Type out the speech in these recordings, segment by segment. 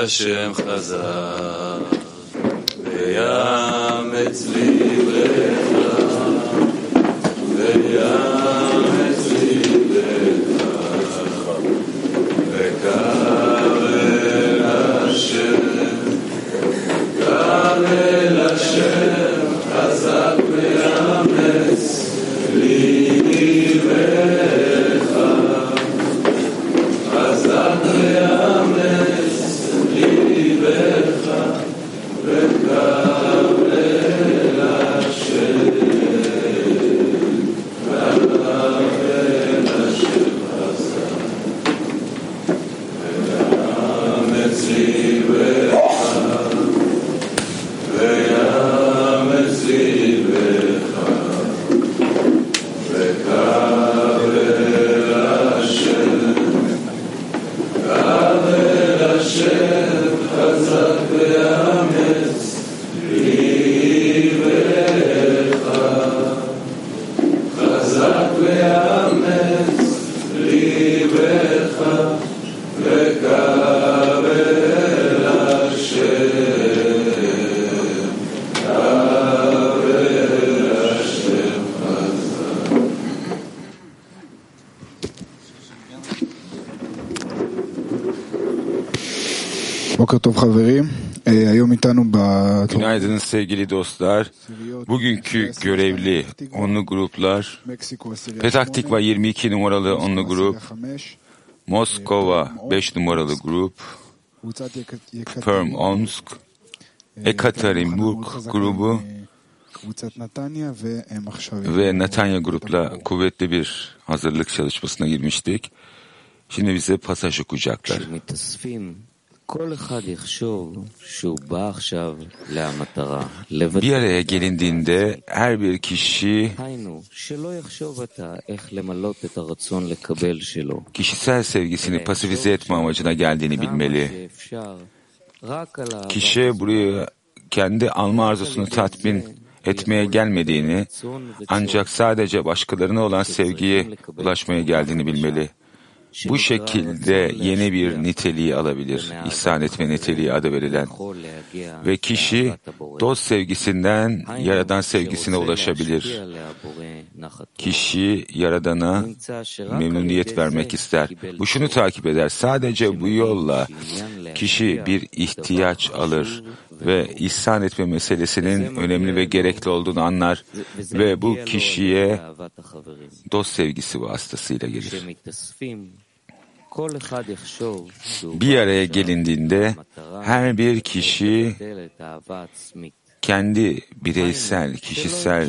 השם חזק ויאמץ ליבך ויאמץ ליבך וקרא אל השם חזק ויאמץ ליבך חזק ויאמץ ליבך וקרא אל השם קרא אל השם חזק ויאמץ ליבך ויאמץ ליבך וקרא אל השם קרא אל השם חזק ויאמץ ליבך חזק ויאמץ ליבך וקרא אל השם קרא אל השם חזק. בוקר טוב חברים, היום איתנו Günaydın sevgili dostlar. Bugünkü görevli onlu gruplar Petah Tikva 22 numaralı onlu grup, Moskova 5 numaralı grup, Perm Omsk, Ekaterinburg grubu ve Natanya grupla kuvvetli bir hazırlık çalışmasına girmiştik. Şimdi bize pasaj okuyacaklar. Bir araya gelindiğinde her bir kişi kişisel sevgisini pasifize etme amacına geldiğini bilmeli. Kişi buraya kendi alma arzusunu tatmin etmeye gelmediğini, ancak sadece başkalarına olan sevgiye ulaşmaya geldiğini bilmeli. Bu şekilde yeni bir niteliği alabilir, ihsan etme niteliği adı verilen. Ve kişi dost sevgisinden Yaradan sevgisine ulaşabilir. Kişi Yaradan'a memnuniyet vermek ister. Bu şunu takip eder, sadece bu yolla kişi bir ihtiyaç alır ve ihsan etme meselesinin önemli ve gerekli olduğunu anlar ve bu kişiye dost sevgisi vasıtasıyla gelir. Bir araya gelindiğinde her bir kişi kendi bireysel, kişisel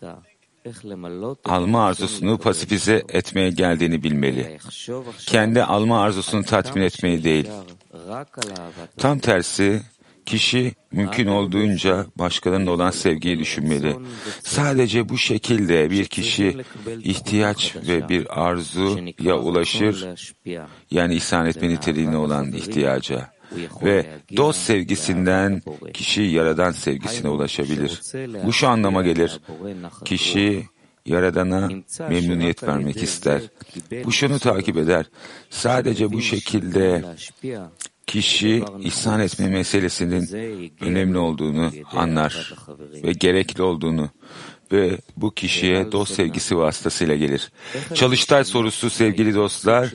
alma arzusunu pasifize etmeye geldiğini bilmeli. Kendi alma arzusunu tatmin etmeyi değil. Tam tersi, kişi mümkün olduğunca başkalarına olan sevgiyi düşünmeli. Sadece bu şekilde bir kişi ihtiyaç ve bir arzuya ulaşır, yani ihsan etme niteliğine olan ihtiyaca. Ve dost sevgisinden kişi Yaradan sevgisine ulaşabilir. Bu şu anlama gelir, kişi Yaradan'a memnuniyet vermek ister. Bu şunu takip eder, sadece bu şekilde kişi ihsan etme meselesinin önemli olduğunu anlar ve gerekli olduğunu ve bu kişiye dost sevgisi vasıtasıyla gelir. Çalıştay sorusu sevgili dostlar,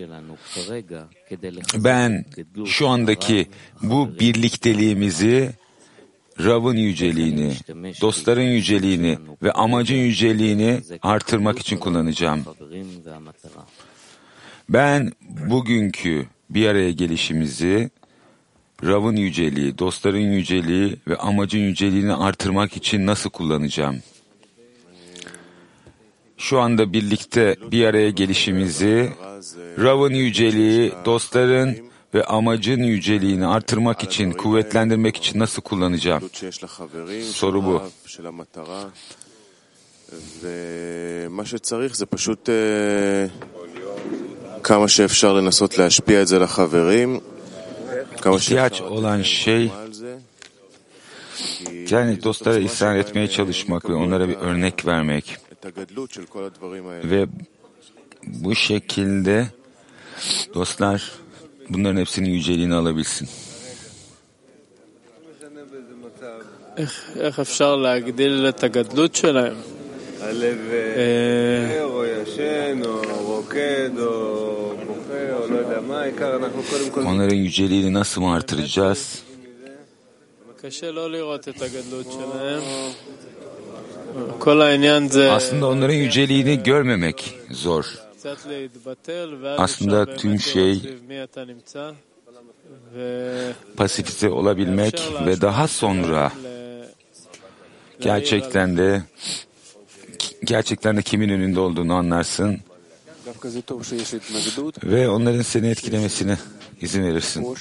ben şu andaki bu birlikteliğimizi Rav'ın yüceliğini, dostların yüceliğini ve amacın yüceliğini artırmak için kullanacağım. Ben bugünkü bir araya gelişimizi Rav'ın yüceliği, dostların yüceliği ve amacın yüceliğini artırmak için nasıl kullanacağım? Şu anda birlikte bir araya gelişimizi Rav'ın yüceliği, dostların ve amacın yüceliğini artırmak için, kuvvetlendirmek için nasıl kullanacağım? Soru bu. İhtiyaç olan şey, yani dostlara ihsan etmeye çalışmak ve onlara bir örnek vermek. Ve bu şekilde dostlar bunların hepsinin yüceliğini alabilsin. איך אפשר להגדיל את הגדלות שלהם? הלב או ישן או רוקד או בוכה או לא יודע מה, העיקר אנחנו קודם כל... Onların yüceliğini nasıl mı artıracağız? קשה לא לראות את הגדלות שלהם. כל העניין זה... Aslında onların yüceliğini görmemek zor. קצת להתבטל ואז Aslında אפשר tüm באמת şey לראות סביב מי אתה נמצא. pasifize olabilmek ve daha sonra gerçekten de kimin önünde olduğunu anlarsın ve onların seni etkilemesine izin verirsin.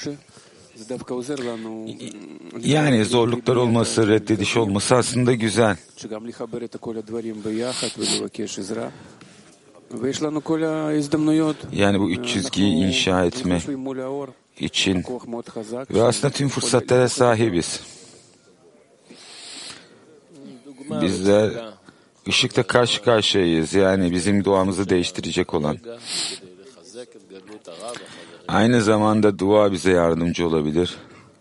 Yani zorluklar olması, reddediş olması aslında güzel. Yani bu üç çizgiyi inşa etme için ve aslında tüm fırsatlara sahibiz. Bizler ışıkla karşı karşıyayız. Yani bizim duamızı değiştirecek olan. Aynı zamanda dua bize yardımcı olabilir.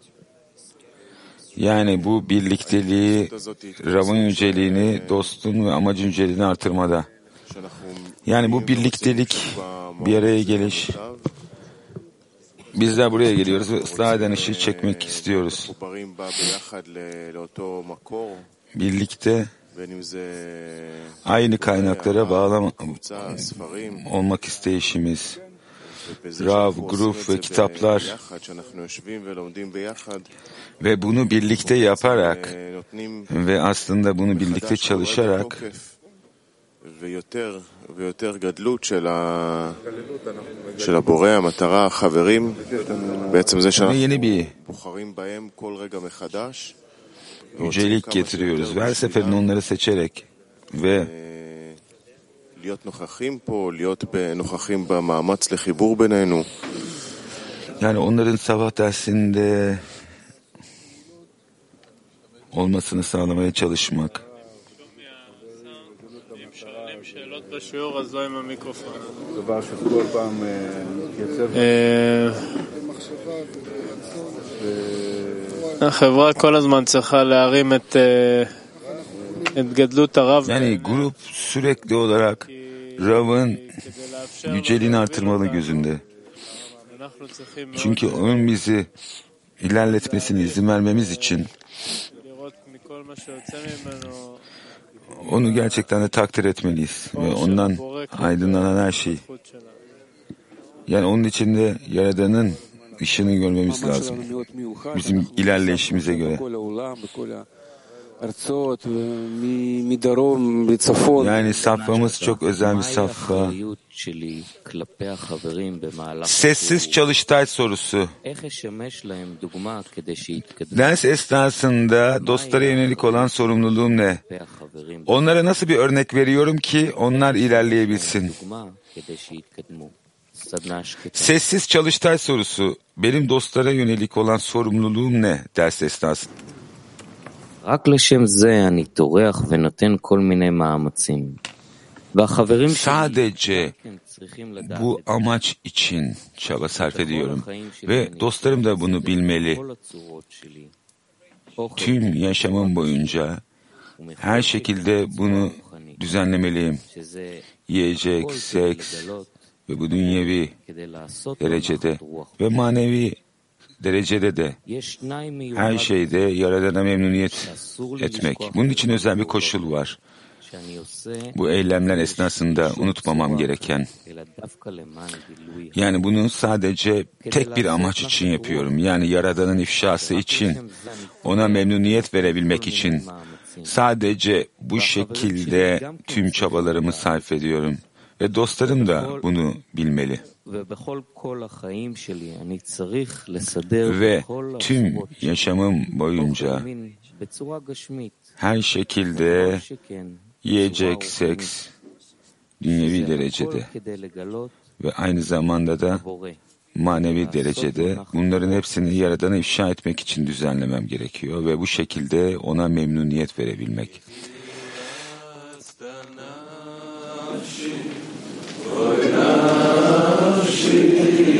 Yani bu birlikteliği, Rav'ın yüceliğini, dostun ve amacın yüceliğini artırmada. Yani bu birliktelik, bir araya geliş. Bizler buraya geliyoruz ve ıslah eden ışığı çekmek istiyoruz. Birlikte aynı kaynaklara bağlı olmak isteyişimiz, Rav, grup ve kitaplar ve bunu birlikte yaparak ve aslında bunu birlikte çalışarak ויותר גדלות של הבורא, המטרה, החברים, בעצם זה שאנחנו בוחרים בהם כל רגע מחדש. Yücelik getiriyoruz ve her seferinde onları seçerek ve להיות נוכחים פה, להיות נוכחים במאמץ לחיבור בינינו. Yani onların sabah dersinde olmasını sağlamaya çalışmak. שאלות בשיעור, אז לא עם המיקרופון. דבר שכל פעם מתייצב. החברה כל הזמן צריכה להרים את גדלות הרב. Yani grup sürekli olarak Rav'ın yüceliğini artırmalı gözünde. Çünkü onun bizi ilerletmesine izin vermemiz için onu gerçekten de takdir etmeliyiz ve ondan aydınlanan her şey. Yani onun içinde Yaradan'ın ışığını görmemiz lazım. Bizim ilerleyişimize göre. Yani safhamız çok özel bir safha. Sessiz çalıştay sorusu. Ders esnasında dostlara yönelik olan sorumluluğum ne? Onlara nasıl bir örnek veriyorum ki onlar ilerleyebilsin? Sessiz çalıştay sorusu. Benim dostlara yönelik olan sorumluluğum ne ders esnasında? Sadece bu amaç için çaba sarf ediyorum ve dostlarım da bunu bilmeli. Tüm yaşamım boyunca her şekilde bunu düzenlemeliyim. Yiyecek, seks ve bu dünyevi derecede ve manevi derecede de her şeyde Yaradan'a memnuniyet etmek. Bunun için özel bir koşul var. Bu eylemler esnasında unutmamam gereken. Yani bunu sadece tek bir amaç için yapıyorum. Yani Yaradan'ın ifşası için, ona memnuniyet verebilmek için. Sadece bu şekilde tüm çabalarımı sarf ediyorum. Ve dostlarım da bunu bilmeli. Ve tüm yaşamım boyunca her şekilde yiyecek, seks, dünyevi derecede ve aynı zamanda da manevi derecede bunların hepsini Yaradan'a ifşa etmek için düzenlemem gerekiyor ve bu şekilde ona memnuniyet verebilmek. Oy nafshi